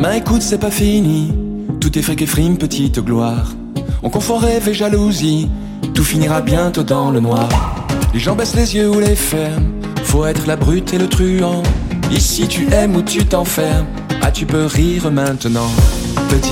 Gamin, écoute, c'est pas fini. Tout est fric et frime, petite gloire. On confond rêve et jalousie. Tout finira bientôt dans le noir. Les gens baissent les yeux ou les ferment. Faut être la brute et le truand. Ici tu aimes ou tu t'enfermes. Ah, tu peux rire maintenant. Petit